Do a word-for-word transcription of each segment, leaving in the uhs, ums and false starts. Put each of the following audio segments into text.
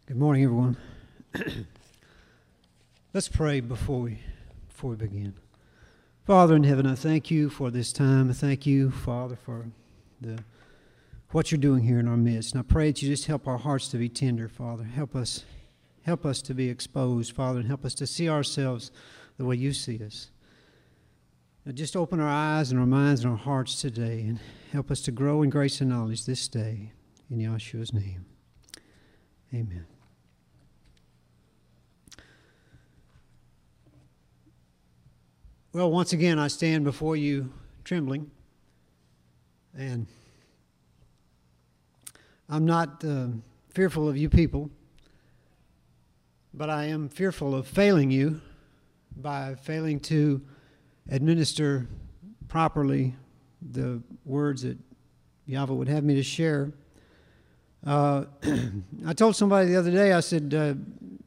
Good morning, everyone. Let's pray before we before we begin. Father in heaven, I thank you for this time. I thank you, Father, for the what you're doing here in our midst. And I pray that you just help our hearts to be tender, Father. Help us, help us to be exposed, Father, and help us to see ourselves the way you see us. Now just open our eyes and our minds and our hearts today, and help us to grow in grace and knowledge this day. In Yeshua's name, amen. Well, once again, I stand before you trembling, and I'm not uh, fearful of you people, but I am fearful of failing you by failing to administer properly the words that Yahweh would have me to share. Uh, I told somebody the other day, I said, uh,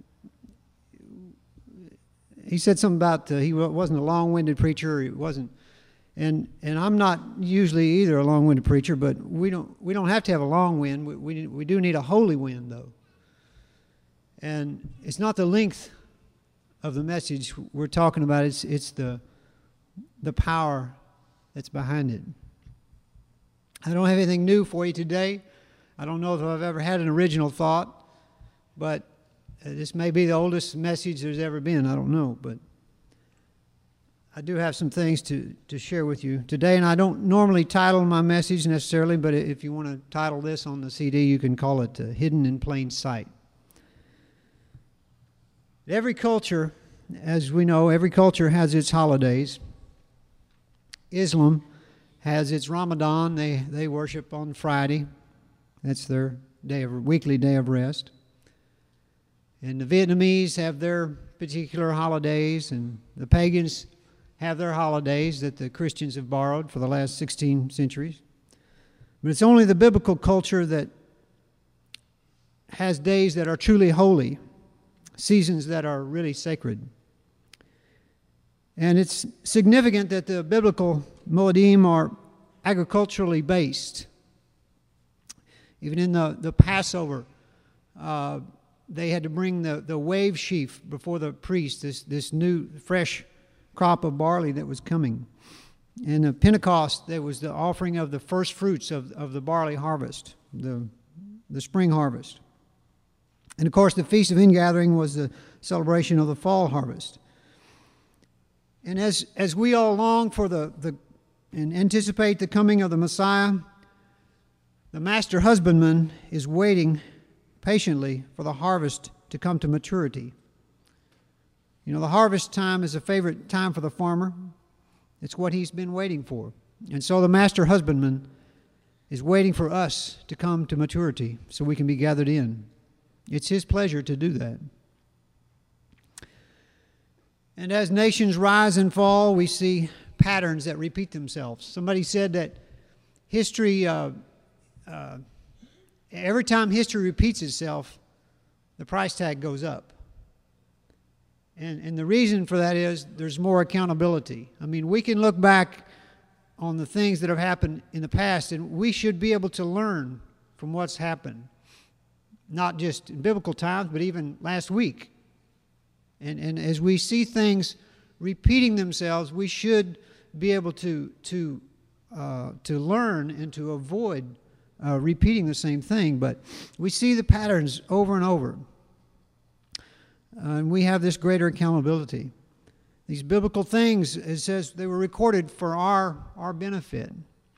he said something about uh, he wasn't a long-winded preacher. He wasn't, and and I'm not usually either a long-winded preacher, but we don't we don't have to have a long wind. We we, we do need a holy wind though. And it's not the length of the message we're talking about. It's it's the the power that's behind it. I don't have anything new for you today. I don't know if I've ever had an original thought, but this may be the oldest message there's ever been. I don't know, but I do have some things to, to share with you today, and I don't normally title my message necessarily, but if you want to title this on the C D, you can call it uh, Hidden in Plain Sight. Every culture, as we know, every culture has its holidays. Islam has its Ramadan. They, they worship on Friday. That's their day of weekly day of rest. And the Vietnamese have their particular holidays, and the pagans have their holidays that the Christians have borrowed for the last sixteen centuries. But it's only the biblical culture that has days that are truly holy, seasons that are really sacred. And it's significant that the biblical Moedim are agriculturally based. Even in the, the Passover, uh, they had to bring the, the wave sheaf before the priest, this, this new fresh crop of barley that was coming. In the Pentecost, there was the offering of the first fruits of, of the barley harvest, the, the spring harvest. And of course, the Feast of Ingathering was the celebration of the fall harvest. And as, as we all long for the, the and anticipate the coming of the Messiah, the master husbandman is waiting patiently for the harvest to come to maturity. You know, the harvest time is a favorite time for the farmer. It's what he's been waiting for. And so the master husbandman is waiting for us to come to maturity so we can be gathered in. It's his pleasure to do that. And as nations rise and fall, we see patterns that repeat themselves. Somebody said that history... Uh, uh, Every time history repeats itself, the price tag goes up. And, and the reason for that is there's more accountability. I mean, we can look back on the things that have happened in the past, and we should be able to learn from what's happened, not just in biblical times, but even last week. And, and as we see things repeating themselves, we should be able to, to, uh, to learn and to avoid Uh, repeating the same thing, but we see the patterns over and over. Uh, and we have this greater accountability. These biblical things, it says they were recorded for our, our benefit.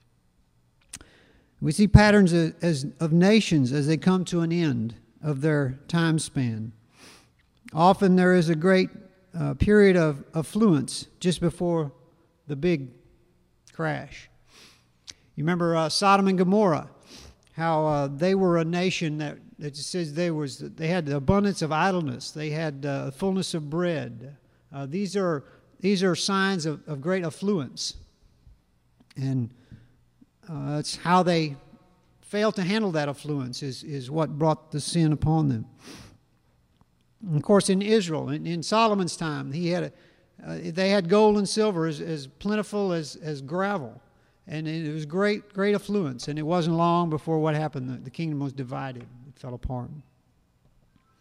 We see patterns as, as of nations as they come to an end of their time span. Often there is a great uh, period of affluence just before the big crash. You remember uh, Sodom and Gomorrah, how uh, they were a nation that, that says they was they had the abundance of idleness, they had uh, fullness of bread. Uh, these are these are signs of, of great affluence, and uh, that's how they failed to handle that affluence is is what brought the sin upon them. And of course, in Israel, in, in Solomon's time, he had a, uh, they had gold and silver as, as plentiful as as gravel. And it was great, great affluence. And it wasn't long before what happened. The, the kingdom was divided. It fell apart.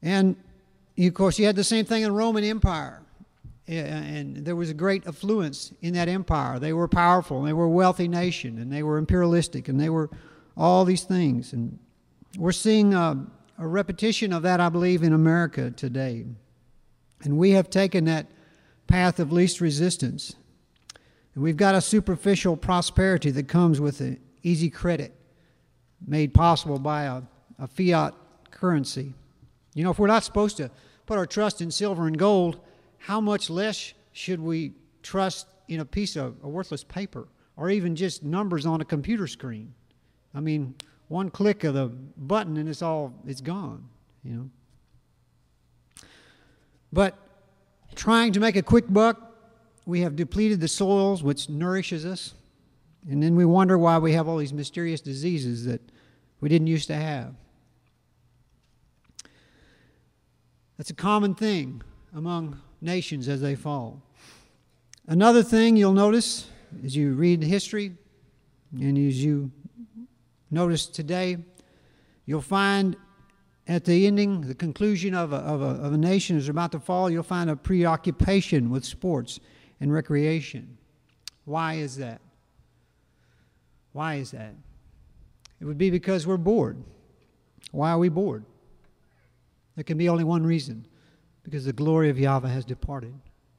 And, of course, you had the same thing in the Roman Empire. And there was a great affluence in that empire. They were powerful, and they were a wealthy nation, and they were imperialistic, and they were all these things. And we're seeing a, a repetition of that, I believe, in America today. And we have taken that path of least resistance. And we've got a superficial prosperity that comes with an easy credit made possible by a, a fiat currency. You know, if we're not supposed to put our trust in silver and gold, how much less should we trust in a piece of a worthless paper or even just numbers on a computer screen? I mean, one click of the button and it's all, it's gone, you know. But trying to make a quick buck, we have depleted the soils which nourishes us, and then we wonder why we have all these mysterious diseases that we didn't used to have. That's a common thing among nations as they fall. Another thing you'll notice as you read history and as you notice today, you'll find at the ending, the conclusion of a, of a, of a nation is about to fall, you'll find a preoccupation with sports and recreation. Why is that? Why is that? It would be because we're bored. Why are we bored? There can be only one reason. Because the glory of Yahweh has departed.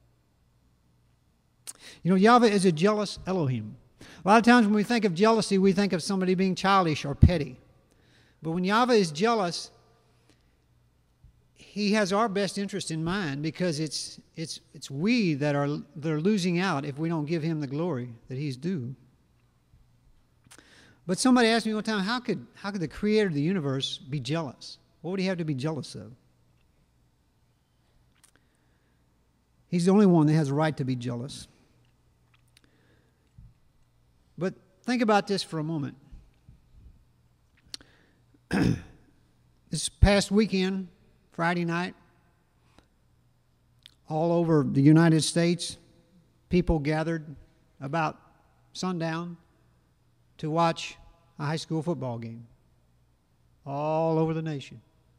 You know, Yahweh is a jealous Elohim. A lot of times when we think of jealousy, we think of somebody being childish or petty. But when Yahweh is jealous, He has our best interest in mind, because it's it's it's we that are that are losing out if we don't give Him the glory that He's due. But somebody asked me one time, how could how could the Creator of the universe be jealous? What would He have to be jealous of? He's the only one that has a right to be jealous. But think about this for a moment. This past weekend, Friday night, all over the United States, people gathered about sundown to watch a high school football game. All over the nation.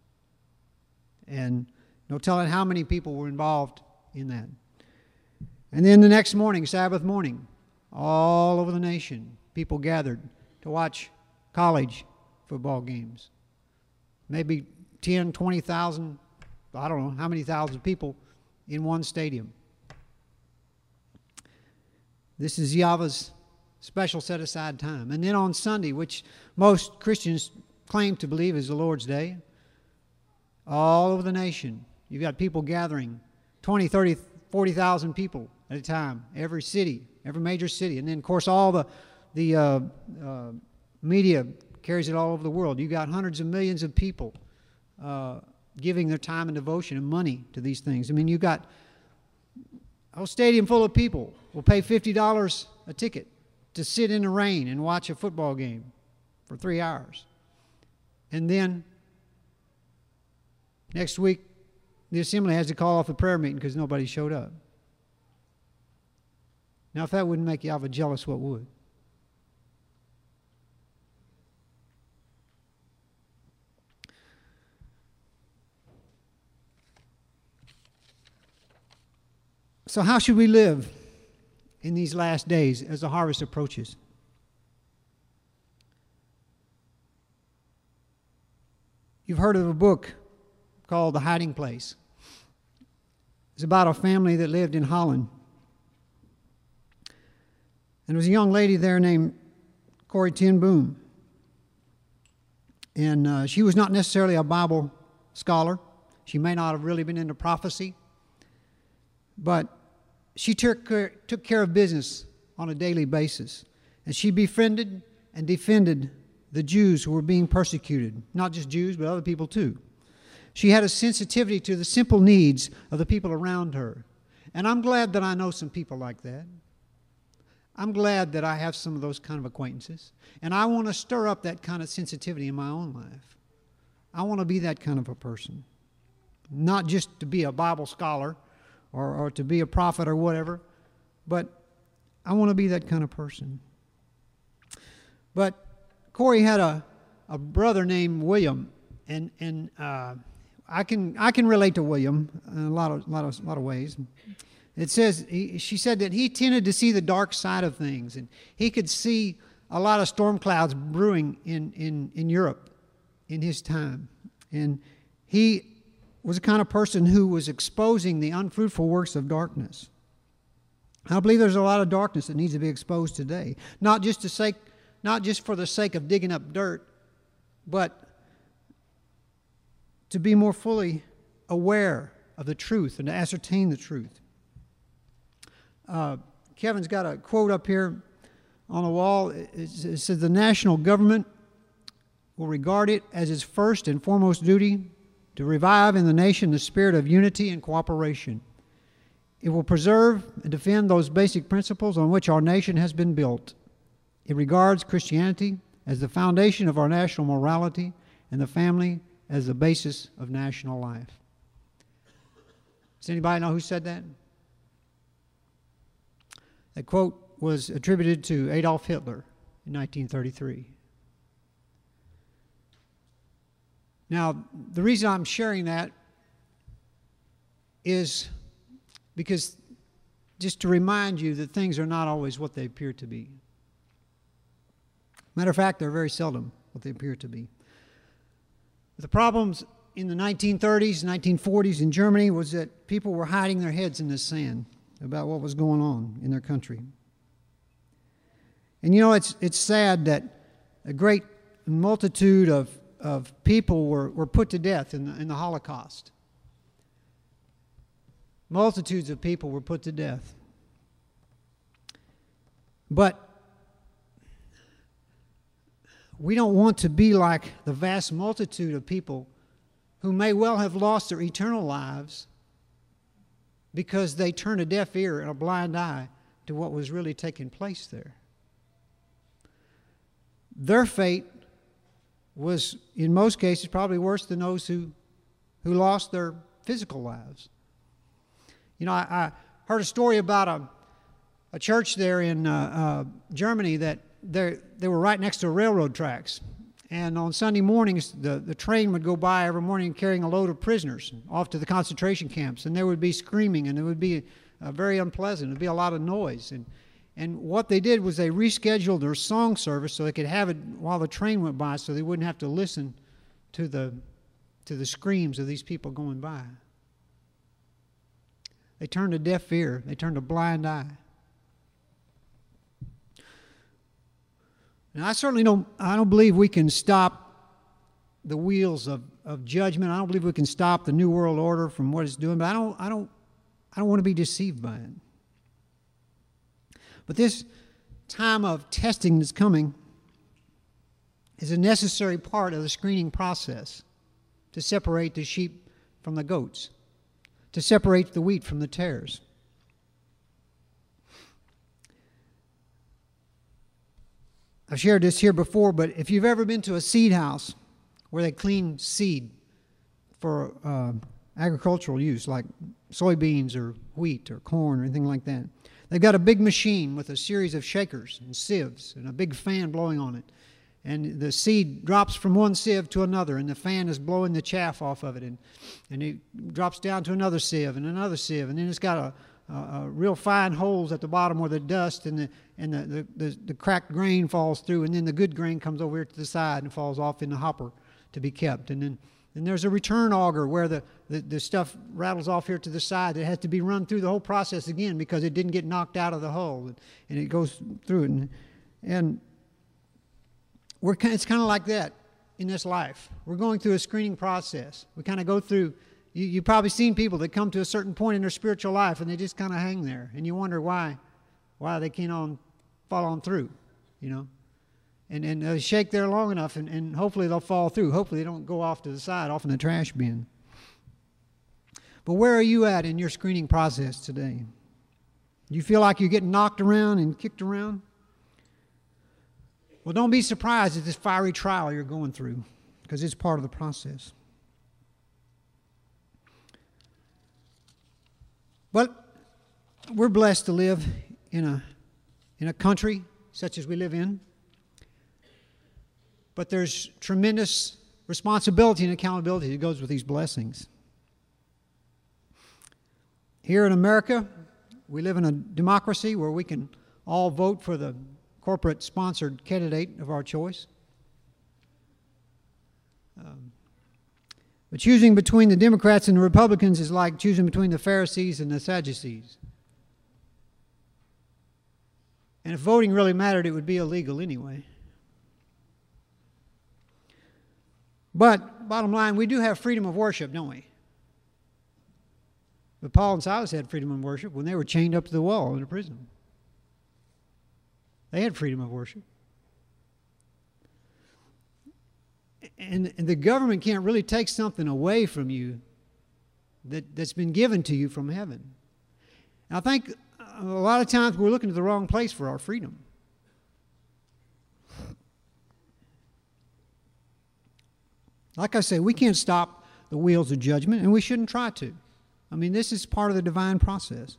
And no telling how many people were involved in that. And then the next morning, Sabbath morning, all over the nation, people gathered to watch college football games. Maybe ten, twenty thousand, I don't know how many thousand people in one stadium. This is Yahweh's special set-aside time. And then on Sunday, which most Christians claim to believe is the Lord's Day, all over the nation, you've got people gathering, twenty, thirty, forty thousand people at a time, every city, every major city. And then, of course, all the, the uh, uh, media carries it all over the world. You've got hundreds of millions of people uh, giving their time and devotion and money to these things. I mean, you've got a whole stadium full of people will pay fifty dollars a ticket to sit in the rain and watch a football game for three hours. And then next week, the assembly has to call off a prayer meeting because nobody showed up. Now, if that wouldn't make Yahweh jealous, what would? So how should we live in these last days as the harvest approaches? You've heard of a book called The Hiding Place. It's about a family that lived in Holland. And there was a young lady there named Corrie ten Boom. And uh, she was not necessarily a Bible scholar. She may not have really been into prophecy. But she took care, took care of business on a daily basis. And she befriended and defended the Jews who were being persecuted. Not just Jews, but other people too. She had a sensitivity to the simple needs of the people around her. And I'm glad that I know some people like that. I'm glad that I have some of those kind of acquaintances. And I want to stir up that kind of sensitivity in my own life. I want to be that kind of a person. Not just to be a Bible scholar or, or to be a prophet or whatever, but I want to be that kind of person. But Corrie had a, a brother named William, and, and uh, I can I can relate to William in a lot of lot of lot of ways. It says he, she said that he tended to see the dark side of things, and he could see a lot of storm clouds brewing in in in Europe in his time, and he was the kind of person who was exposing the unfruitful works of darkness. I believe there's a lot of darkness that needs to be exposed today, not just to sake, not just for the sake of digging up dirt, but to be more fully aware of the truth and to ascertain the truth. Uh, Kevin's got a quote up here on the wall. It, it says, "The national government will regard it as its first and foremost duty to revive in the nation the spirit of unity and cooperation. It will preserve and defend those basic principles on which our nation has been built. It regards Christianity as the foundation of our national morality and the family as the basis of national life." Does anybody know who said that? That quote was attributed to Adolf Hitler in nineteen thirty-three. Now, the reason I'm sharing that is because just to remind you that things are not always what they appear to be. Matter of fact, they're very seldom what they appear to be. The problems in the nineteen thirties, nineteen forties in Germany was that people were hiding their heads in the sand about what was going on in their country. And you know, it's it's sad that a great multitude of, of people were, were put to death in the, in the Holocaust. Multitudes of people were put to death. But we don't want to be like the vast multitude of people who may well have lost their eternal lives because they turned a deaf ear and a blind eye to what was really taking place there. Their fate was, in most cases, probably worse than those who, who lost their physical lives. You know, I, I heard a story about a, a church there in uh, uh, Germany that they they were right next to railroad tracks. And on Sunday mornings, the, the train would go by every morning carrying a load of prisoners off to the concentration camps. And there would be screaming, and it would be uh, very unpleasant. There would be a lot of noise. And, and what they did was they rescheduled their song service so they could have it while the train went by so they wouldn't have to listen to the, to the screams of these people going by. They turned a deaf ear. They turned a blind eye. And I certainly don't, I don't believe we can stop the wheels of, of judgment. I don't believe we can stop the New World Order from what it's doing, but I don't, I don't, I don't want to be deceived by it. But this time of testing that's coming is a necessary part of the screening process to separate the sheep from the goats, to separate the wheat from the tares. I've shared this here before, but if you've ever been to a seed house where they clean seed for uh, agricultural use, like soybeans or wheat or corn or anything like that, they've got a big machine with a series of shakers and sieves and a big fan blowing on it. And the seed drops from one sieve to another, and the fan is blowing the chaff off of it. And, and it drops down to another sieve and another sieve, and then it's got a Uh, uh, real fine holes at the bottom where the dust and the and the, the, the, the cracked grain falls through, and then the good grain comes over here to the side and falls off in the hopper to be kept. And then and there's a return auger where the, the, the stuff rattles off here to the side that has to be run through the whole process again because it didn't get knocked out of the hull, and, and it goes through it. And, and we're kind, it's kind of like that in this life. We're going through a screening process. We kind of go through. You, you've probably seen people that come to a certain point in their spiritual life and they just kind of hang there, and you wonder why, why they can't on fall on through, you know, and and they shake there long enough, and, and hopefully they'll fall through. Hopefully they don't go off to the side, off in the trash bin. But where are you at in your screening process today? Do you feel like you're getting knocked around and kicked around? Well, don't be surprised at this fiery trial you're going through, because it's part of the process. But we're blessed to live in a, in a country such as we live in. But there's tremendous responsibility and accountability that goes with these blessings. Here in America, we live in a democracy where we can all vote for the corporate-sponsored candidate of our choice. Um, but choosing between the Democrats and the Republicans is like choosing between the Pharisees and the Sadducees. And if voting really mattered, it would be illegal anyway. But, bottom line, we do have freedom of worship, don't we? But Paul and Silas had freedom of worship when they were chained up to the wall in a prison. They had freedom of worship. And, and the government can't really take something away from you that, that's been given to you from heaven. And I think a lot of times we're looking to the wrong place for our freedom. Like I say, we can't stop the wheels of judgment, and we shouldn't try to. I mean, this is part of the divine process.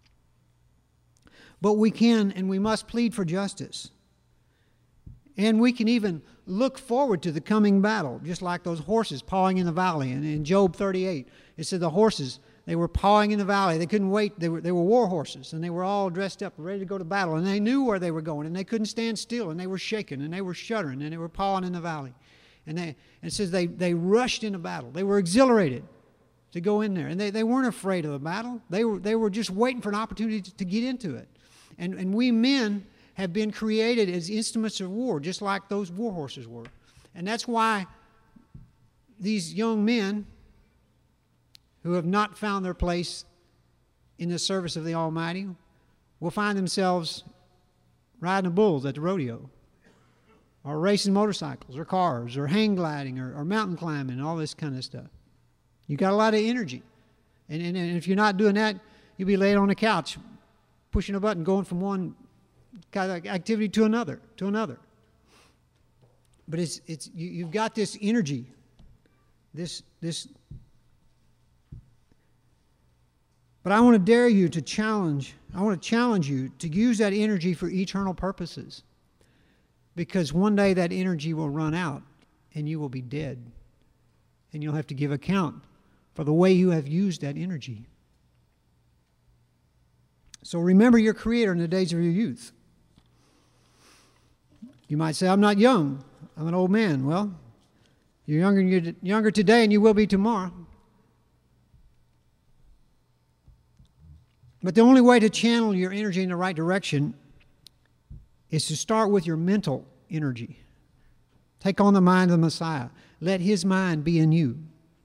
But we can and we must plead for justice. And we can even look forward to the coming battle, just like those horses pawing in the valley. And in Job thirty-eight, it said the horses, they were pawing in the valley. They couldn't wait. They were, they were war horses, and they were all dressed up, ready to go to battle. And they knew where they were going, and they couldn't stand still, and they were shaking, and they were shuddering, and they were pawing in the valley. And, they, and it says they, they rushed into battle. They were exhilarated to go in there. And they, they weren't afraid of the battle. They were, they were just waiting for an opportunity to, to get into it. And, and we men have been created as instruments of war, just like those war horses were. And that's why these young men who have not found their place in the service of the Almighty will find themselves riding bulls at the rodeo, or racing motorcycles, or cars, or hang gliding, or, or mountain climbing, and all this kind of stuff. You got a lot of energy. And, and, and if you're not doing that, you'll be laid on the couch, pushing a button, going from one kind of activity to another, to another. But it's, it's, you, you've got this energy, this, this. But I want to dare you to challenge, I want to challenge you to use that energy for eternal purposes. Because one day that energy will run out and you will be dead. And you'll have to give account for the way you have used that energy. So remember your Creator in the days of your youth. You might say, I'm not young. I'm an old man. Well, you're younger, you're younger today and you will be tomorrow. But the only way to channel your energy in the right direction is to start with your mental energy. Take on the mind of the Messiah. Let His mind be in you.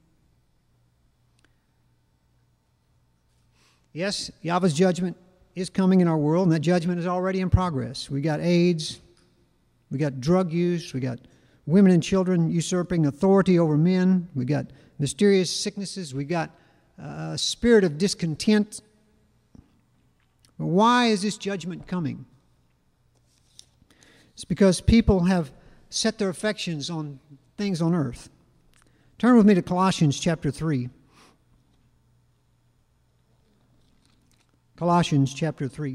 Yes, Yahweh's judgment is coming in our world, and that judgment is already in progress. We got AIDS, we got drug use, we got women and children usurping authority over men, we got mysterious sicknesses, we got a spirit of discontent. But why is this judgment coming? It's because people have set their affections on things on earth. Turn with me to Colossians chapter three. Colossians chapter three.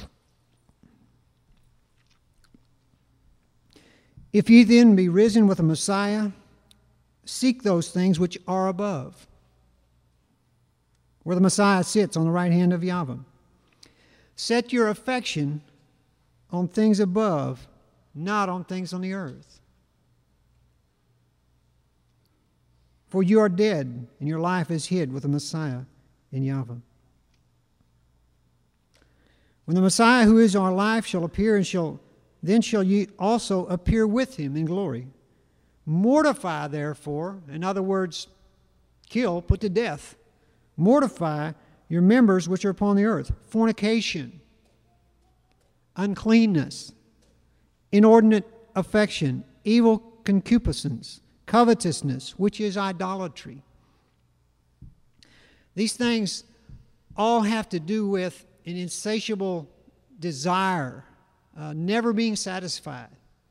If ye then be risen with the Messiah, seek those things which are above, where the Messiah sits on the right hand of Yahweh. Set your affection on things above, not on things on the earth. For you are dead, and your life is hid with the Messiah in Yahweh. When the Messiah, who is our life, shall appear, and shall then shall ye also appear with him in glory. Mortify, therefore, in other words, kill, put to death. Mortify your members which are upon the earth: fornication, uncleanness, inordinate affection, evil concupiscence, covetousness, which is idolatry. These things all have to do with an insatiable desire, uh, never being satisfied.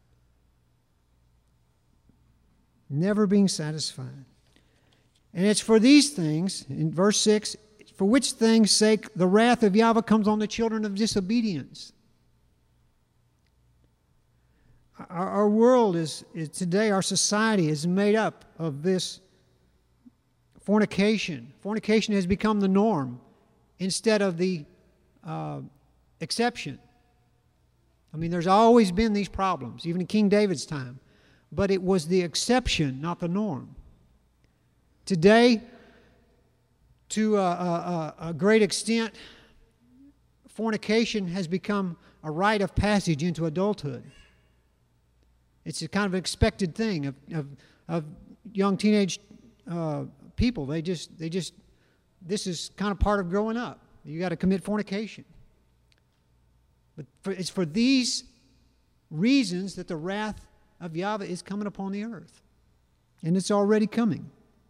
Never being satisfied. And it's for these things, in verse six, for which things' sake the wrath of Yahweh comes on the children of disobedience. Our, our world is, is today, our society is made up of this fornication. Fornication has become the norm instead of the uh, exception. I mean, there's always been these problems, even in King David's time. But it was the exception, not the norm. Today, to a, a, a great extent, fornication has become a rite of passage into adulthood. It's a kind of expected thing of, of, of young teenage uh, people. They just, they just, this is kind of part of growing up. You got to commit fornication. But for, it's for these reasons that the wrath of Yahweh is coming upon the earth. And it's already coming.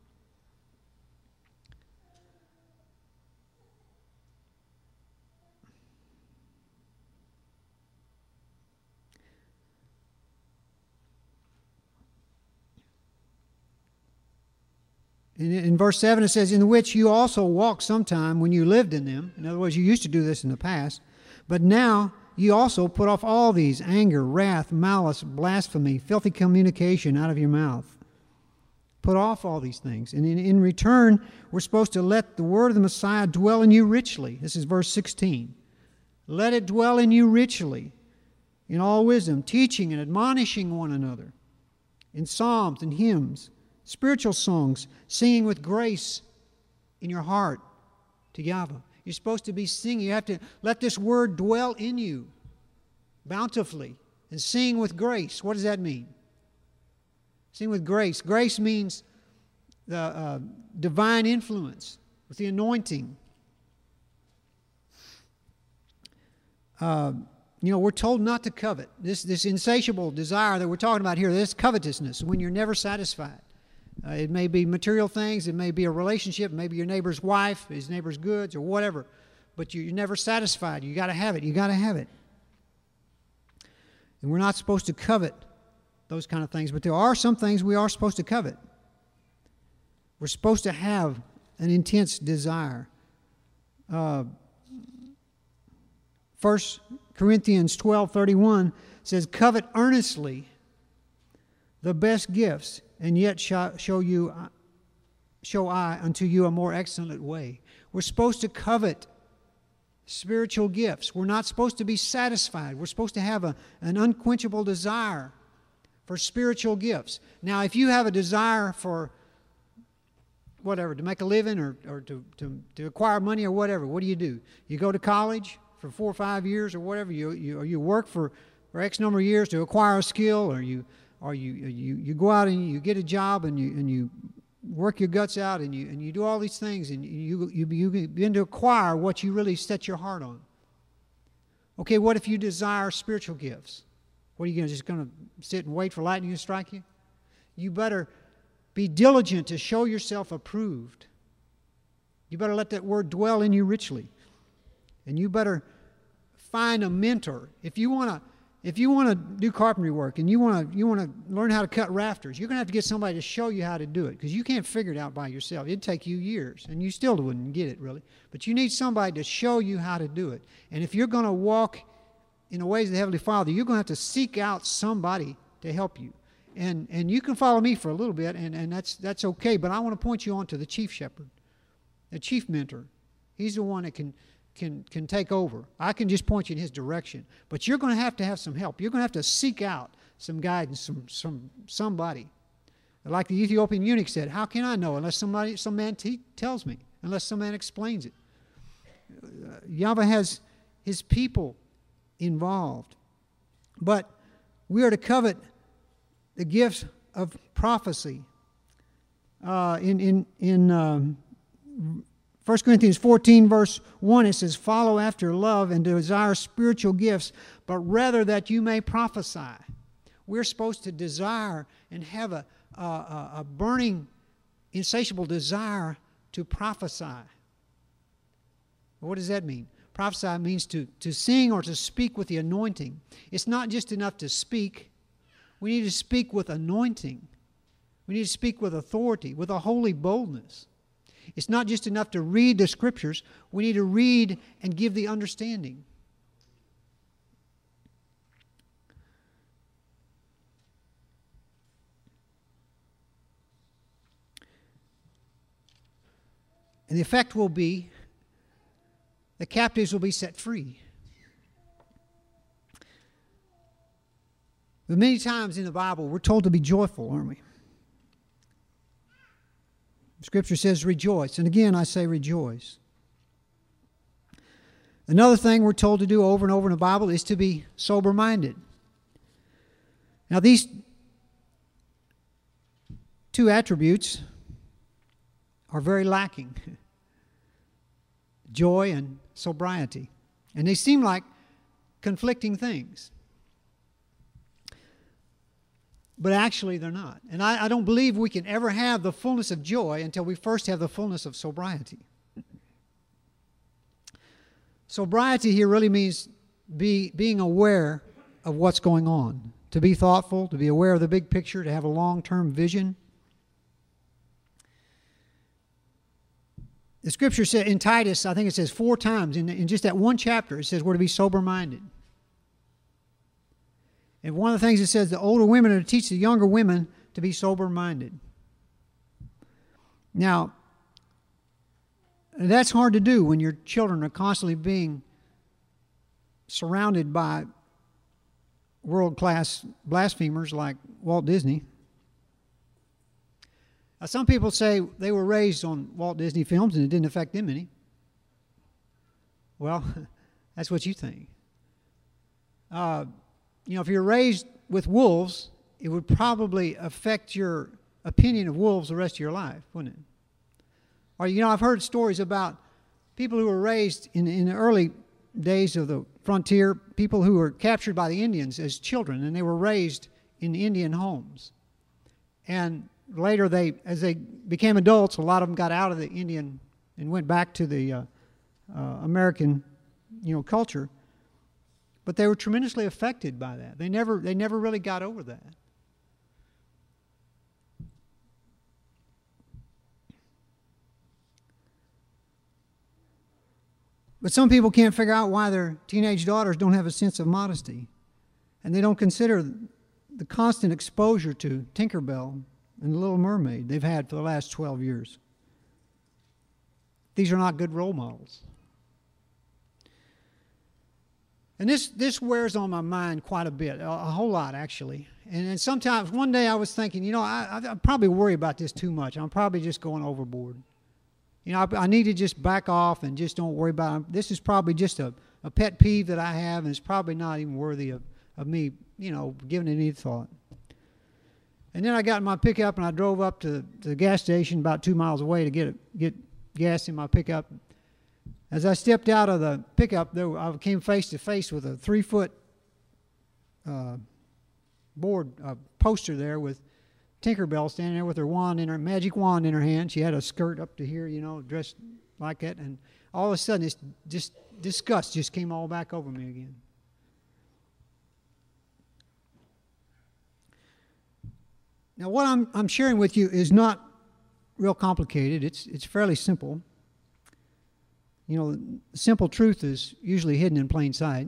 In, in verse seven it says, in which you also walked sometime when you lived in them. In other words, you used to do this in the past. But now you also put off all these: anger, wrath, malice, blasphemy, filthy communication out of your mouth. Put off all these things. And in, in return, we're supposed to let the word of the Messiah dwell in you richly. This is verse sixteen. Let it dwell in you richly, in all wisdom, teaching and admonishing one another, in psalms and hymns, spiritual songs, singing with grace in your heart to Yahweh. You're supposed to be singing. You have to let this word dwell in you bountifully and sing with grace. What does that mean? Sing with grace. Grace means the uh, divine influence with the anointing. Uh, you know, we're told not to covet. This, this insatiable desire that we're talking about here, this covetousness, when you're never satisfied. Uh, it may be material things, it may be a relationship, maybe your neighbor's wife, his neighbor's goods, or whatever. But you, you're never satisfied. You got to have it. You got to have it. And we're not supposed to covet those kind of things, but there are some things we are supposed to covet. We're supposed to have an intense desire. Uh, First Corinthians twelve thirty-one says, covet earnestly the best gifts, and yet show you, show I unto you a more excellent way. We're supposed to covet spiritual gifts. We're not supposed to be satisfied. We're supposed to have a, an unquenchable desire for spiritual gifts. Now, if you have a desire for whatever, to make a living or, or to, to, to acquire money or whatever, what do you do? You go to college for four or five years or whatever. You, you, or you work for, for X number of years to acquire a skill, or you Or you, you, you go out and you get a job and you, and you work your guts out and you, and you do all these things and you, you, you begin to acquire what you really set your heart on. Okay, what if you desire spiritual gifts? What are you gonna, just going to sit and wait for lightning to strike you? You better be diligent to show yourself approved. You better let that word dwell in you richly. And you better find a mentor. If you want to If you want to do carpentry work and you want to you want to learn how to cut rafters, you're going to have to get somebody to show you how to do it, because you can't figure it out by yourself. It'd take you years, and you still wouldn't get it, really. But you need somebody to show you how to do it. And if you're going to walk in the ways of the Heavenly Father, you're going to have to seek out somebody to help you. And and you can follow me for a little bit, and, and that's, that's okay, but I want to point you on to the chief shepherd, the chief mentor. He's the one that can... Can, can take over. I can just point you in his direction. But you're going to have to have some help. You're going to have to seek out some guidance, some, some somebody. Like the Ethiopian eunuch said, how can I know unless somebody, some man te- tells me, unless some man explains it? Uh, Yahweh has his people involved. But we are to covet the gifts of prophecy. Uh, in in, in um, First Corinthians fourteen, verse one, it says, follow after love and desire spiritual gifts, but rather that you may prophesy. We're supposed to desire and have a, a, a burning, insatiable desire to prophesy. What does that mean? Prophesy means to, to sing or to speak with the anointing. It's not just enough to speak. We need to speak with anointing. We need to speak with authority, with a holy boldness. It's not just enough to read the Scriptures. We need to read and give the understanding. And the effect will be the captives will be set free. But many times in the Bible, we're told to be joyful, aren't we? Scripture says rejoice. And again, I say rejoice. Another thing we're told to do over and over in the Bible is to be sober-minded. Now, these two attributes are very lacking. Joy and sobriety. And they seem like conflicting things. But actually, they're not. And I, I don't believe we can ever have the fullness of joy until we first have the fullness of sobriety. Sobriety here really means be, being aware of what's going on. To be thoughtful, to be aware of the big picture, to have a long-term vision. The Scripture said in Titus, I think it says four times, in, in just that one chapter, it says we're to be sober-minded. And one of the things it says, the older women are to teach the younger women to be sober-minded. Now, that's hard to do when your children are constantly being surrounded by world-class blasphemers like Walt Disney. Now, some people say they were raised on Walt Disney films and it didn't affect them any. Well, that's what you think. Uh, you know, if you're raised with wolves, it would probably affect your opinion of wolves the rest of your life, wouldn't it? Or, you know, I've heard stories about people who were raised in, in the early days of the frontier, people who were captured by the Indians as children, and they were raised in Indian homes. And later, they, as they became adults, a lot of them got out of the Indian and went back to the uh, uh, American, you know, culture. But they were tremendously affected by that. They never, they never really got over that. But some people can't figure out why their teenage daughters don't have a sense of modesty. And they don't consider the constant exposure to Tinkerbell and The Little Mermaid they've had for the last twelve years. These are not good role models. And this, this wears on my mind quite a bit, a, a whole lot actually. And, and sometimes, one day I was thinking, you know, I, I, I probably worry about this too much. I'm probably just going overboard. You know, I, I need to just back off and just don't worry about it. This is probably just a, a pet peeve that I have, and it's probably not even worthy of, of me, you know, giving it any thought. And then I got in my pickup and I drove up to, to the gas station about two miles away to get, it, get gas in my pickup. As I stepped out of the pickup, there, I came face to face with a three-foot uh, board uh, poster there with Tinkerbell standing there with her wand in her magic wand in her hand. She had a skirt up to here, you know, dressed like that. And all of a sudden, it's just disgust just came all back over me again. Now, what I'm, I'm sharing with you is not real complicated. It's, it's fairly simple. You know, the simple truth is usually hidden in plain sight.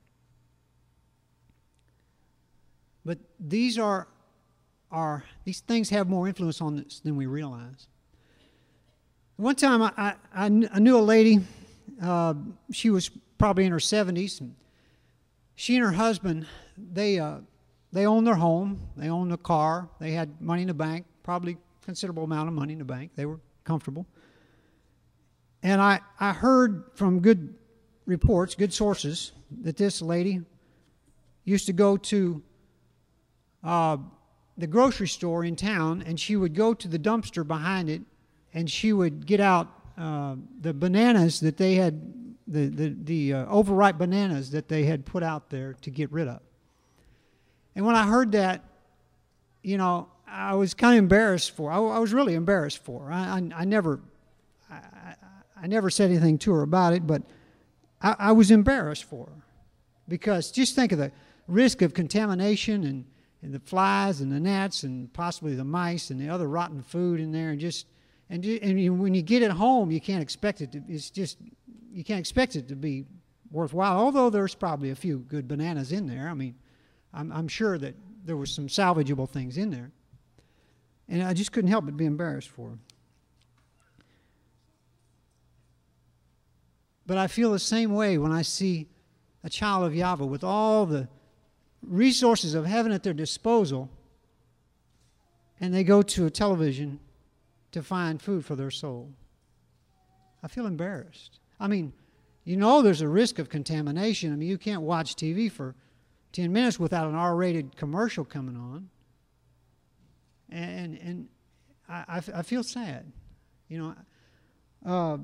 But these are, are these things have more influence on us than we realize. One time I, I, I knew a lady, uh, she was probably in her seventies. And she and her husband, they, uh, they owned their home, they owned a car, they had money in the bank, probably a considerable amount of money in the bank. They were comfortable. And I, I heard from good reports, good sources, that this lady used to go to uh, the grocery store in town, and she would go to the dumpster behind it, and she would get out uh, the bananas that they had, the, the, the uh, overripe bananas that they had put out there to get rid of. And when I heard that, you know, I was kind of embarrassed for her. I, I was really embarrassed for her. I, I, I never... I, I never said anything to her about it, but I, I was embarrassed for her. Because just think of the risk of contamination and, and the flies and the gnats and possibly the mice and the other rotten food in there. And just and, and you, when you get it home, you can't expect it to, it's just, you can't expect it to be worthwhile. Although there's probably a few good bananas in there. I mean, I'm, I'm sure that there were some salvageable things in there. And I just couldn't help but be embarrassed for her. But I feel the same way when I see a child of Yahweh with all the resources of heaven at their disposal, and they go to a television to find food for their soul. I feel embarrassed. I mean, you know there's a risk of contamination. I mean, you can't watch T V for ten minutes without an R-rated commercial coming on. And and I, I feel sad. You know, uh,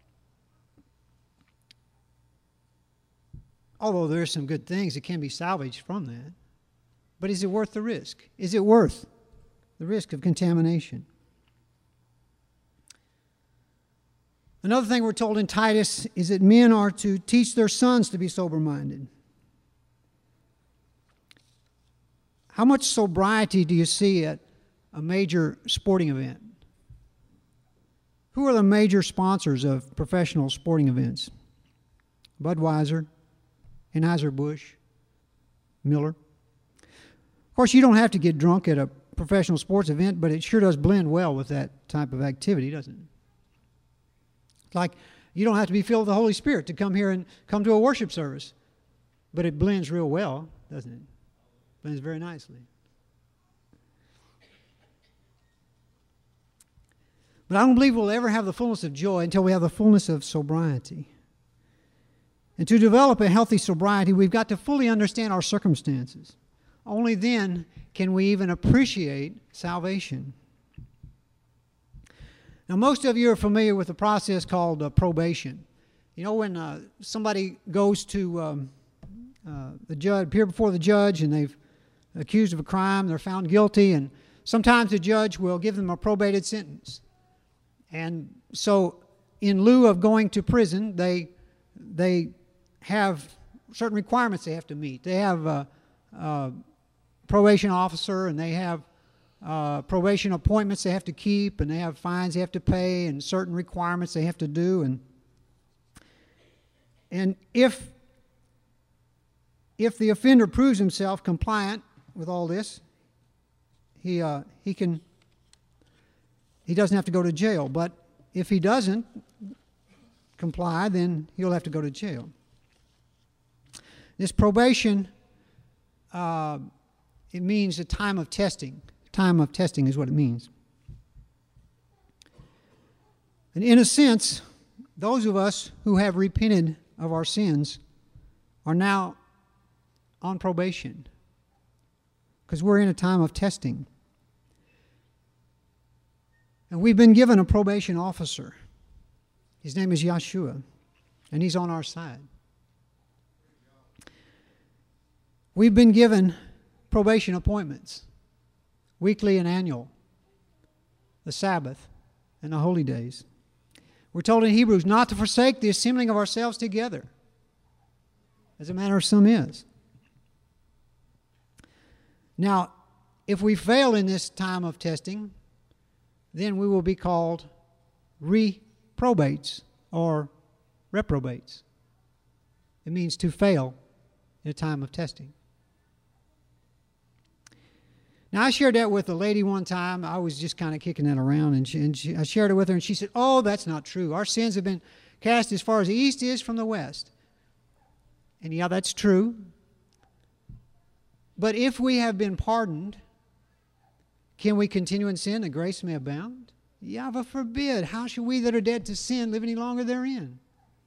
although there are some good things that can be salvaged from that. But is it worth the risk? Is it worth the risk of contamination? Another thing we're told in Titus is that men are to teach their sons to be sober-minded. How much sobriety do you see at a major sporting event? Who are the major sponsors of professional sporting events? Budweiser, Anheuser-Busch, Miller. Of course, you don't have to get drunk at a professional sports event, but it sure does blend well with that type of activity, doesn't it? It's like you don't have to be filled with the Holy Spirit to come here and come to a worship service, but it blends real well, doesn't it? Blends very nicely. But I don't believe we'll ever have the fullness of joy until we have the fullness of sobriety. And to develop a healthy sobriety, we've got to fully understand our circumstances. Only then can we even appreciate salvation. Now, most of you are familiar with the process called uh, probation. You know, when uh, somebody goes to um, uh, the judge, appear before the judge, and they've accused of a crime, they're found guilty, and sometimes the judge will give them a probated sentence. And so, in lieu of going to prison, they they have certain requirements they have to meet. They have a, a probation officer, and they have uh, probation appointments they have to keep, and they have fines they have to pay, and certain requirements they have to do. And and if if the offender proves himself compliant with all this, he uh, he can. He doesn't have to go to jail, but if he doesn't comply, then he'll have to go to jail. This probation, uh, it means a time of testing. Time of testing is what it means. And in a sense, those of us who have repented of our sins are now on probation because we're in a time of testing. And we've been given a probation officer. His name is Yeshua, and he's on our side. We've been given probation appointments, weekly and annual, the Sabbath and the holy days. We're told in Hebrews not to forsake the assembling of ourselves together, as a manner of some is. Now, if we fail in this time of testing, then we will be called reprobates or reprobates. It means to fail in a time of testing. Now, I shared that with a lady one time. I was just kind of kicking that around, and, she, and she, I shared it with her, and she said, "Oh, that's not true. Our sins have been cast as far as the east is from the west." And yeah, that's true. But if we have been pardoned, can we continue in sin that grace may abound? Yahweh forbid. How shall we that are dead to sin live any longer therein?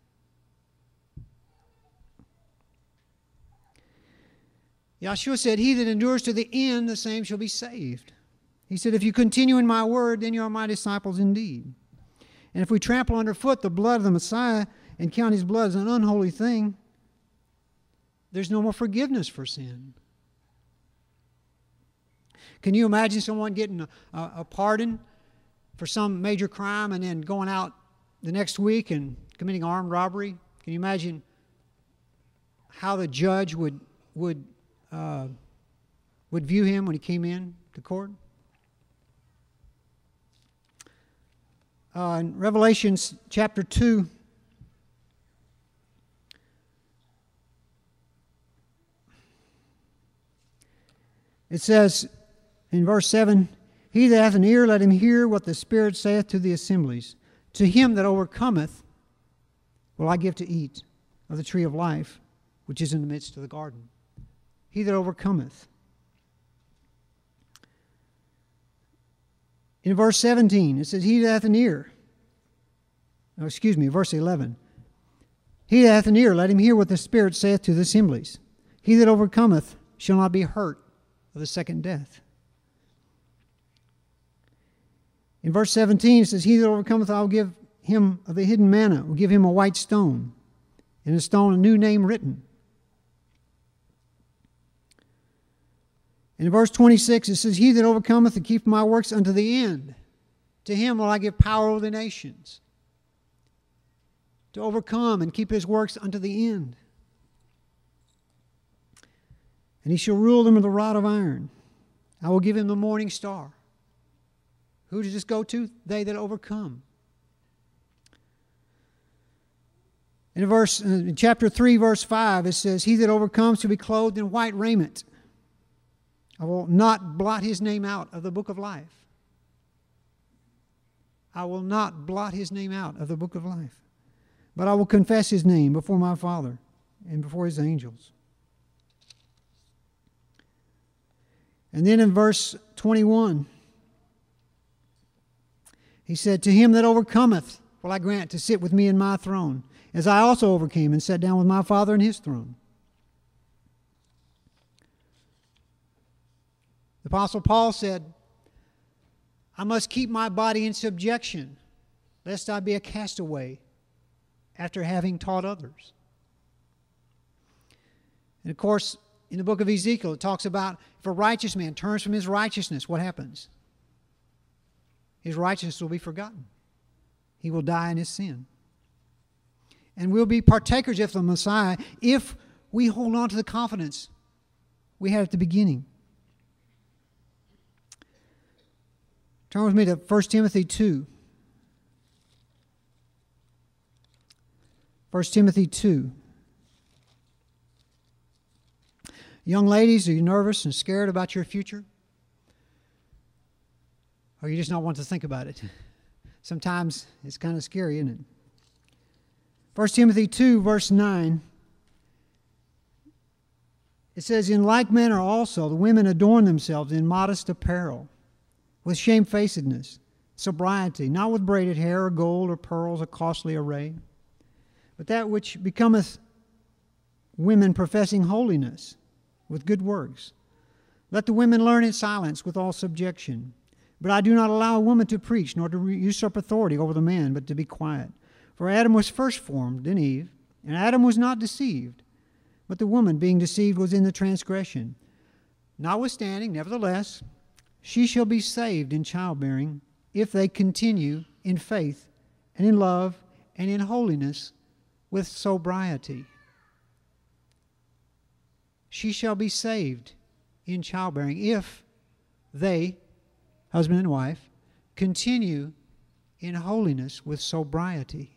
Yeshua said, "He that endures to the end, the same shall be saved." He said, "If you continue in my word, then you are my disciples indeed." And if we trample underfoot the blood of the Messiah and count his blood as an unholy thing, there's no more forgiveness for sin. Can you imagine someone getting a, a, a pardon for some major crime and then going out the next week and committing armed robbery? Can you imagine how the judge would would uh, would view him when he came in to court? Uh, in Revelation chapter two, it says in verse seven, "He that hath an ear, let him hear what the Spirit saith to the assemblies. To him that overcometh will I give to eat of the tree of life, which is in the midst of the garden. He that overcometh. In verse seventeen, it says, he that hath an ear. No, excuse me, verse eleven. He that hath an ear, let him hear what the Spirit saith to the assemblies. He that overcometh shall not be hurt of the second death. In verse seventeen, it says, he that overcometh, I will give him of the hidden manna, will give him a white stone, and a stone a new name written. And in verse twenty-six, it says, he that overcometh and keepeth my works unto the end, to him will I give power over the nations, to overcome and keep his works unto the end. And he shall rule them with a rod of iron. I will give him the morning star. Who does this go to? They that overcome. In verse, in chapter three, verse five, it says, he that overcomes shall be clothed in white raiment. I will not blot his name out of the book of life. I will not blot his name out of the book of life. But I will confess his name before my Father and before his angels. And then in verse twenty-one, he said, to him that overcometh will I grant to sit with me in my throne, as I also overcame and sat down with my Father in his throne. The Apostle Paul said, I must keep my body in subjection, lest I be a castaway after having taught others. And of course, in the book of Ezekiel, it talks about if a righteous man turns from his righteousness, what happens? His righteousness will be forgotten. He will die in his sin. And we'll be partakers of the Messiah if we hold on to the confidence we had at the beginning. Turn with me to First Timothy two. First Timothy two. Young ladies, are you nervous and scared about your future? Or you just not want to think about it? Sometimes it's kind of scary, isn't it? First Timothy two, verse nine. It says, in like manner also the women adorn themselves in modest apparel, with shamefacedness, sobriety, not with braided hair or gold or pearls or costly array, but that which becometh women professing holiness with good works. Let the women learn in silence with all subjection. But I do not allow a woman to preach, nor to usurp authority over the man, but to be quiet. For Adam was first formed, then Eve, and Adam was not deceived, but the woman, being deceived, was in the transgression. Notwithstanding, nevertheless, she shall be saved in childbearing, if they continue in faith and in love and in holiness with sobriety. She shall be saved in childbearing if they, husband and wife, continue in holiness with sobriety.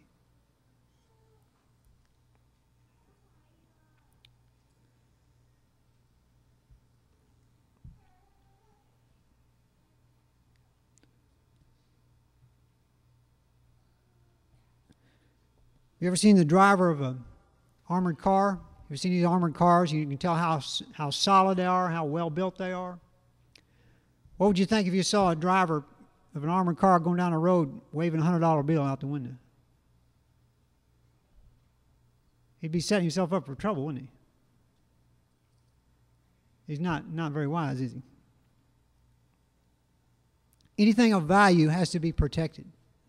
You ever seen the driver of an armored car? You ever seen these armored cars? You can tell how, how solid they are, how well built they are. What would you think if you saw a driver of an armored car going down the road waving a one hundred dollar bill out the window? He'd be setting himself up for trouble, wouldn't he? He's not, not very wise, is he? Anything of value has to be protected.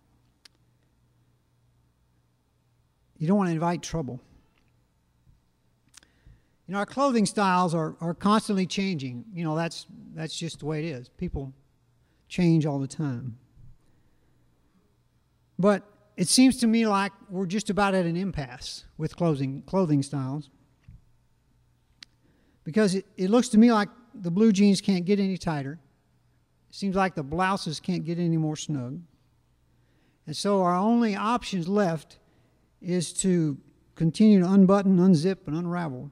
You don't want to invite trouble. You know, our clothing styles are, are constantly changing. You know, that's, that's just the way it is. People change all the time. But it seems to me like we're just about at an impasse with clothing, clothing styles. Because it, it looks to me like the blue jeans can't get any tighter. It seems like the blouses can't get any more snug. And so our only options left is to continue to unbutton, unzip, and unravel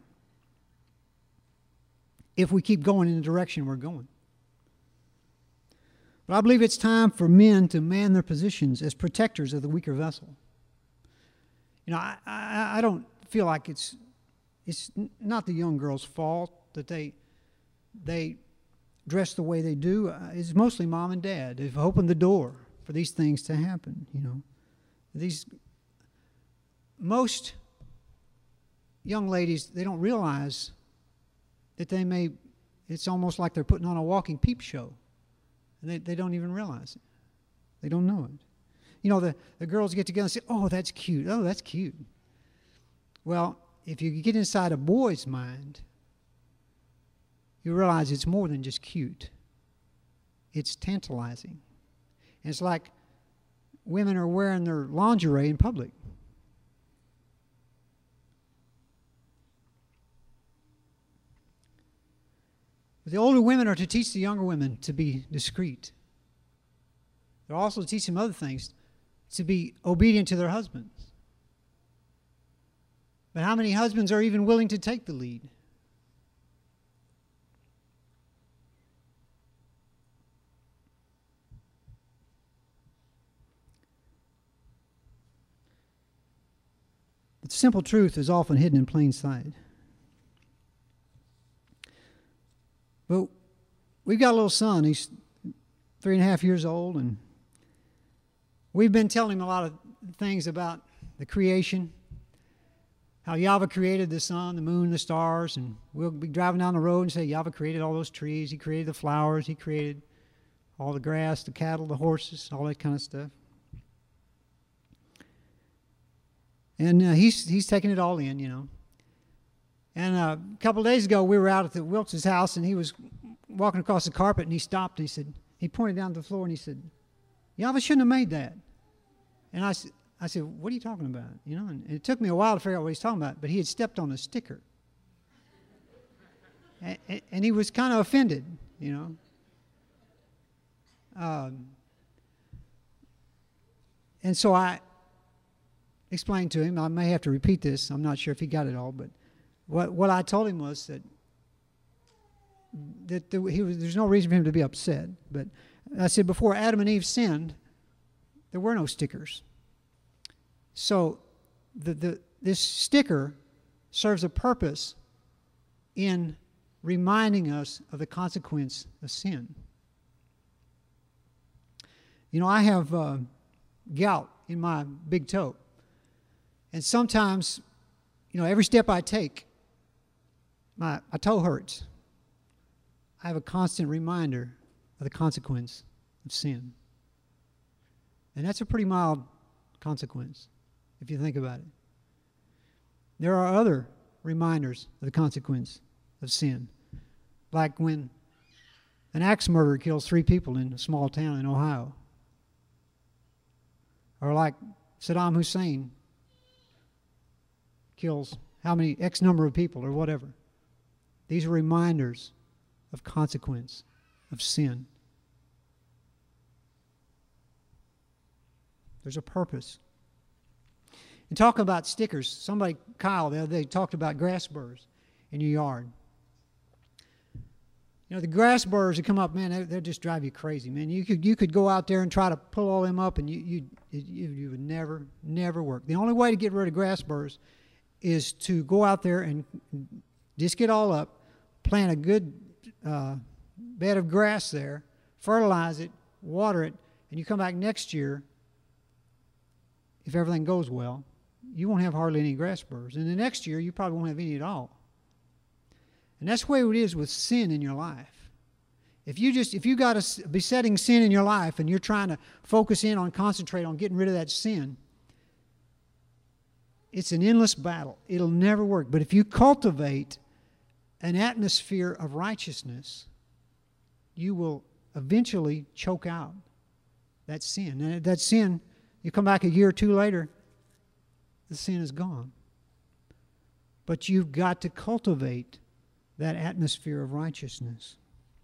if we keep going in the direction we're going. But I believe it's time for men to man their positions as protectors of the weaker vessel. You know, I, I, I don't feel like it's it's not the young girl's fault that they they dress the way they do. Uh, it's mostly mom and dad. They've opened the door for these things to happen. You know, these most young ladies, they don't realize that they may. It's almost like they're putting on a walking peep show, and they they don't even realize it. They don't know it. You know, the, the girls get together and say, oh, that's cute. Oh, that's cute. Well, if you get inside a boy's mind, you realize it's more than just cute. It's tantalizing. And it's like women are wearing their lingerie in public. The older women are to teach the younger women to be discreet. They're also to teach them other things, to be obedient to their husbands. But how many husbands are even willing to take the lead? The simple truth is often hidden in plain sight. But we've got a little son. He's three and a half years old, and we've been telling him a lot of things about the creation, how Yahweh created the sun, the moon, the stars, and we'll be driving down the road and say, Yahweh created all those trees. He created the flowers. He created all the grass, the cattle, the horses, all that kind of stuff. And uh, he's he's taking it all in, you know. And uh, a couple of days ago, we were out at the Wilkes' house, and he was walking across the carpet, and he stopped. And he said, he pointed down to the floor, and he said, Yahweh shouldn't have made that. And I, I said, what are you talking about? You know, and it took me a while to figure out what he's talking about, but he had stepped on a sticker. and, and he was kind of offended, you know. Um, and so I explained to him, I may have to repeat this, I'm not sure if he got it all, but what, what I told him was that, that there, he was, there's no reason for him to be upset. But I said, before Adam and Eve sinned, there were no stickers. So the, the, this sticker serves a purpose in reminding us of the consequence of sin. You know, I have uh, gout in my big toe. And sometimes, you know, every step I take, my, my toe hurts. I have a constant reminder of the consequence of sin. And that's a pretty mild consequence, if you think about it. There are other reminders of the consequence of sin, like when an axe murderer kills three people in a small town in Ohio, or like Saddam Hussein kills how many X number of people or whatever. These are reminders of consequence of sin. There's a purpose. And talking about stickers, somebody, Kyle, the other day talked about grass burrs in your yard. You know, the grass burrs that come up, man, they, they'll just drive you crazy, man. You could you could go out there and try to pull all them up, and you you you, you would never never work. The only way to get rid of grass burrs is to go out there and just get all up, plant a good uh, bed of grass there, fertilize it, water it, and you come back next year. If everything goes well, you won't have hardly any grass burrs. And the next year, you probably won't have any at all. And that's the way it is with sin in your life. If you just, if you got a besetting sin in your life and you're trying to focus in on, concentrate on getting rid of that sin, it's an endless battle. It'll never work. But if you cultivate an atmosphere of righteousness, you will eventually choke out that sin. And that sin, you come back a year or two later, the sin is gone. But you've got to cultivate that atmosphere of righteousness.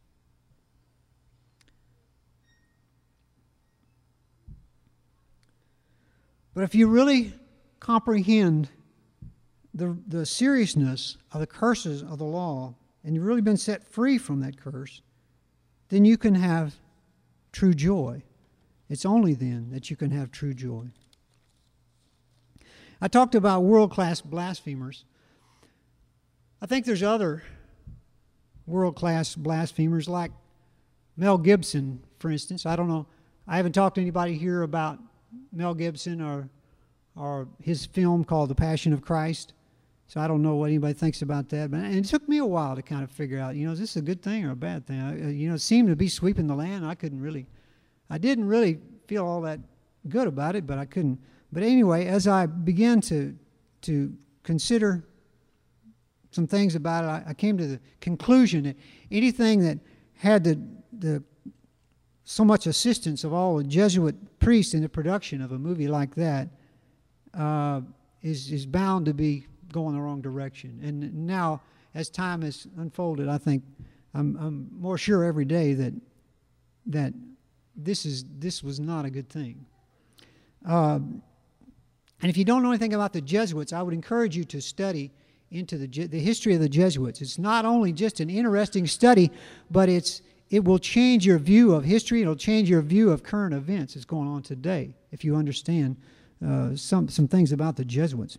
But if you really comprehend the, the seriousness of the curses of the law, and you've really been set free from that curse, then you can have true joy. It's only then that you can have true joy. I talked about world-class blasphemers. I think there's other world-class blasphemers like Mel Gibson, for instance. I don't know. I haven't talked to anybody here about Mel Gibson or or his film called The Passion of Christ. So I don't know what anybody thinks about that. But and it took me a while to kind of figure out, you know, is this a good thing or a bad thing? I, you know, it seemed to be sweeping the land. I couldn't really, I didn't really feel all that good about it, but I couldn't. But anyway, as I began to to consider some things about it, I, I came to the conclusion that anything that had the the so much assistance of all the Jesuit priests in the production of a movie like that uh, is is bound to be going the wrong direction. And now, as time has unfolded, I think I'm, I'm more sure every day that that this is this was not a good thing. Uh, and if you don't know anything about the Jesuits, I would encourage you to study into the the history of the Jesuits. It's not only just an interesting study, but it's it will change your view of history. It'll change your view of current events that's going on today if you understand uh, some some things about the Jesuits.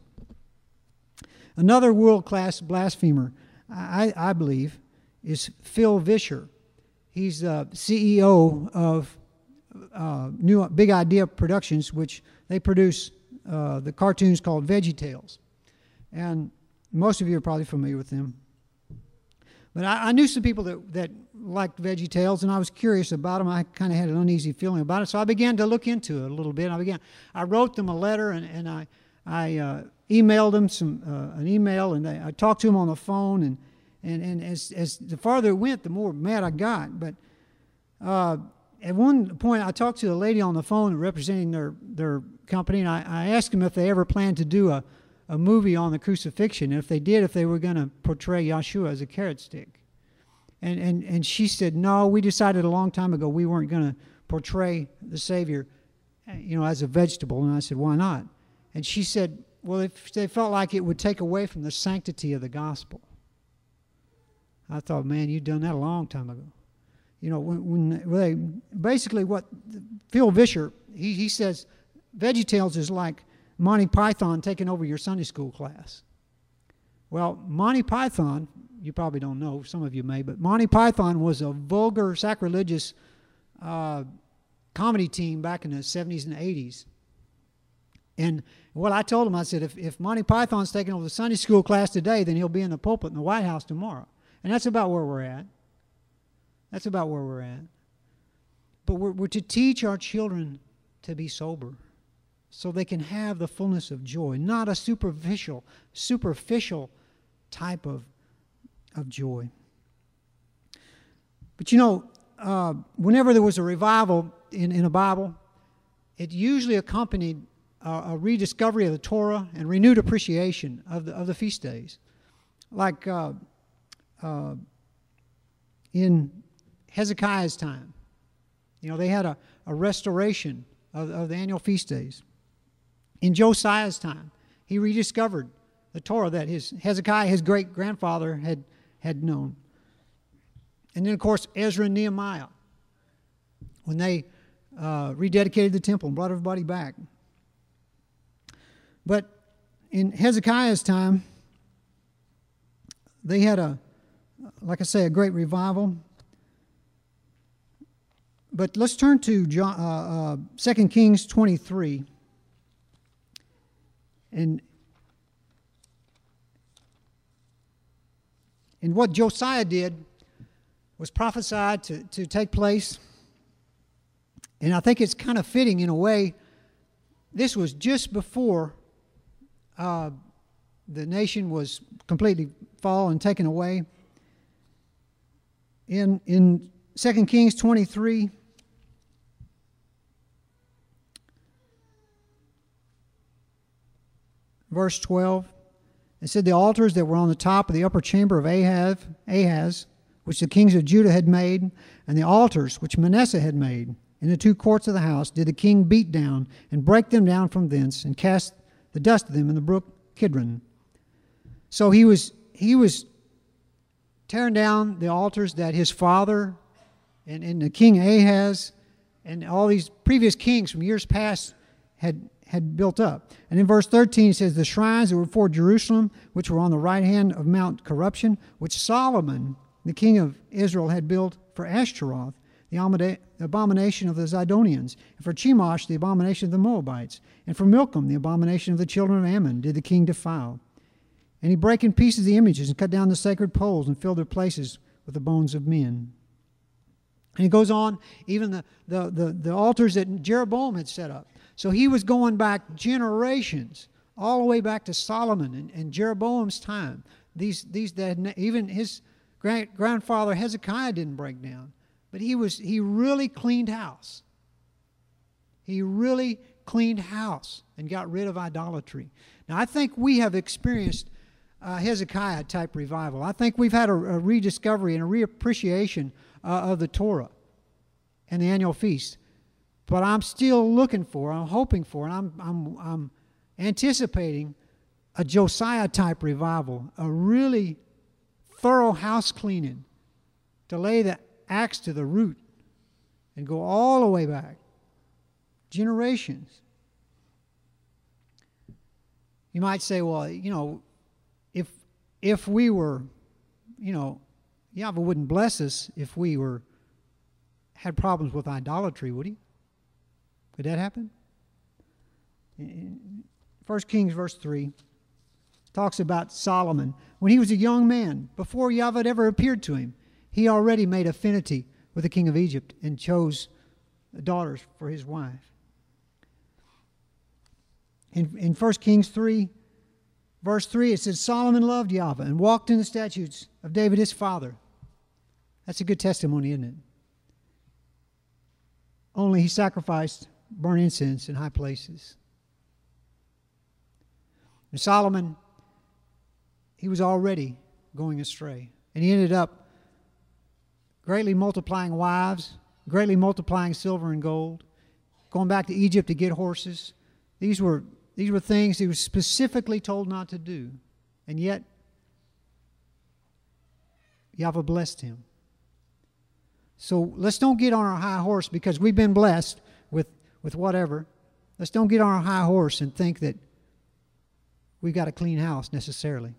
Another world-class blasphemer, I, I believe, is Phil Vischer. He's the C E O of uh, New Big Idea Productions, which they produce uh, the cartoons called VeggieTales. And most of you are probably familiar with them. But I, I knew some people that, that liked VeggieTales, and I was curious about them. I kind of had an uneasy feeling about it, so I began to look into it a little bit. I began. I wrote them a letter, and, and I, I uh, emailed them some uh, an email, and I, I talked to them on the phone. And and, and as as the farther it went, the more mad I got. But uh, at one point, I talked to a lady on the phone representing their their company, and I, I asked them if they ever planned to do a a movie on the crucifixion. And if they did, if they were going to portray Yeshua as a carrot stick. And, and, and she said, no, we decided a long time ago we weren't going to portray the Savior, you know, as a vegetable. And I said, why not? And she said, well, if they felt like it would take away from the sanctity of the gospel. I thought, man, you'd done that a long time ago. You know, when, when they, basically what Phil Vischer, he, he says, VeggieTales is like Monty Python taking over your Sunday school class. Well, Monty Python, you probably don't know, some of you may, but Monty Python was a vulgar, sacrilegious uh, comedy team back in the seventies and eighties. And what I told him, I said, if, if Monty Python's taking over the Sunday school class today, then he'll be in the pulpit in the White House tomorrow. And that's about where we're at. That's about where we're at. But we're, we're to teach our children to be sober, so they can have the fullness of joy, not a superficial, superficial type of, of joy. But you know, uh, whenever there was a revival in, in a Bible, it usually accompanied a, a rediscovery of the Torah and renewed appreciation of the, of the feast days. Like uh, uh, in Hezekiah's time, you know, they had a, a restoration of, of the annual feast days. In Josiah's time, he rediscovered the Torah that his Hezekiah, his great-grandfather, had, had known. And then, of course, Ezra and Nehemiah, when they uh, rededicated the temple and brought everybody back. But in Hezekiah's time, they had a, like I say, a great revival. But let's turn to John, uh, uh, Second Kings twenty-three. And, and what Josiah did was prophesied to, to take place. And I think it's kind of fitting in a way. This was just before uh, the nation was completely fallen and taken away. In, in Second Kings twenty-three, verse twelve, it said, the altars that were on the top of the upper chamber of Ahaz, Ahaz, which the kings of Judah had made, and the altars which Manasseh had made in the two courts of the house, did the king beat down and break them down from thence, and cast the dust of them in the brook Kidron. So he was he was tearing down the altars that his father and, and the king Ahaz and all these previous kings from years past had had built up. And in verse thirteen it says, the shrines that were before Jerusalem, which were on the right hand of Mount Corruption, which Solomon, the king of Israel, had built for Ashtaroth, the abomination of the Zidonians, and for Chemosh, the abomination of the Moabites, and for Milcom, the abomination of the children of Ammon, did the king defile. And he brake in pieces the images, and cut down the sacred poles, and filled their places with the bones of men. And he goes on, even the, the, the, the altars that Jeroboam had set up. So he was going back generations, all the way back to Solomon and, and Jeroboam's time. These, these that even his grand, grandfather Hezekiah didn't break down. But he was he really cleaned house. He really cleaned house and got rid of idolatry. Now, I think we have experienced a Hezekiah-type revival. I think we've had a, a rediscovery and a reappreciation uh, of the Torah and the annual feast. But I'm still looking for, I'm hoping for, and I'm, I'm, I'm anticipating a Josiah-type revival, a really thorough house cleaning to lay the axe to the root and go all the way back. Generations. You might say, well, you know, if if we were, you know, Yahweh wouldn't bless us if we were had problems with idolatry, would he? Could that happen? First Kings verse three talks about Solomon. When he was a young man, before Yahweh had ever appeared to him, he already made affinity with the king of Egypt and chose daughters for his wife. In, in First Kings three, verse three, it says, Solomon loved Yahweh and walked in the statutes of David his father. That's a good testimony, isn't it? Only he sacrificed burnt incense in high places. And Solomon, he was already going astray. And he ended up greatly multiplying wives, greatly multiplying silver and gold, going back to Egypt to get horses. These were, these were things he was specifically told not to do. And yet, Yahweh blessed him. So let's don't get on our high horse because we've been blessed with, with whatever. Let's don't get on our high horse and think that we've got a clean house necessarily.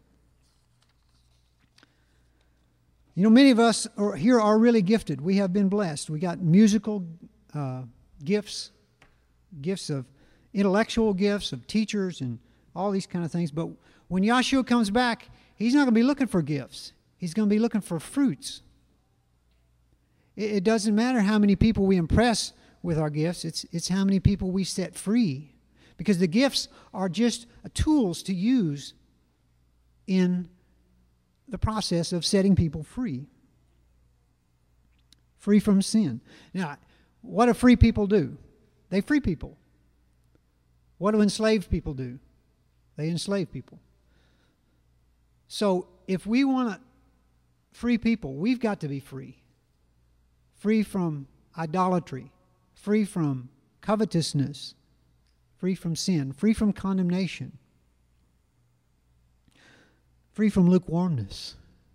You know, many of us are, here are really gifted. We have been blessed. We got musical uh, gifts, gifts of intellectual gifts, of teachers, and all these kind of things. But when Yahshua comes back, he's not going to be looking for gifts. He's going to be looking for fruits. It, it doesn't matter how many people we impress with our gifts. It's, it's how many people we set free. Because the gifts are just tools to use in the process of setting people free. Free from sin. Now, what do free people do? They free people. What do enslaved people do? They enslave people. So, if we want to free people, we've got to be free. Free from idolatry. Free from covetousness. Free from sin. Free from condemnation. Free from lukewarmness.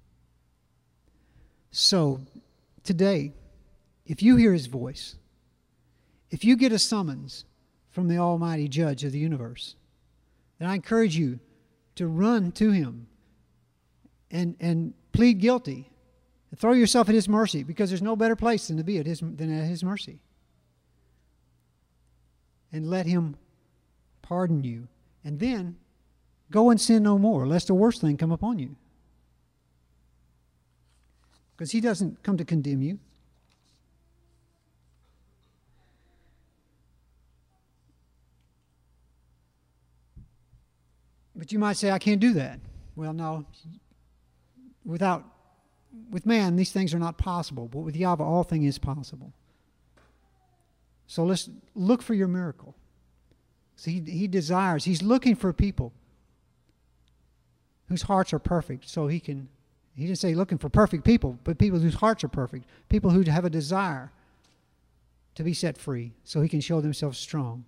So, today, if you hear his voice, if you get a summons from the Almighty Judge of the universe, then I encourage you to run to him and, and plead guilty. And throw yourself at his mercy, because there's no better place than to be at his, than at his mercy. And let him pardon you. And then go and sin no more, lest the worst thing come upon you. Because he doesn't come to condemn you. But you might say, I can't do that. Well, no. Without, with man, these things are not possible. But with Yahweh, all things is possible. So let's look for your miracle. See, he, he desires, he's looking for people whose hearts are perfect, so he can, he didn't say looking for perfect people, but people whose hearts are perfect, people who have a desire to be set free, so he can show themselves strong.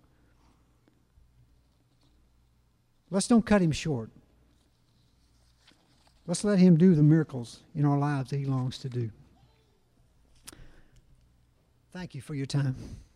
Let's don't cut him short. Let's let him do the miracles in our lives that he longs to do. Thank you for your time.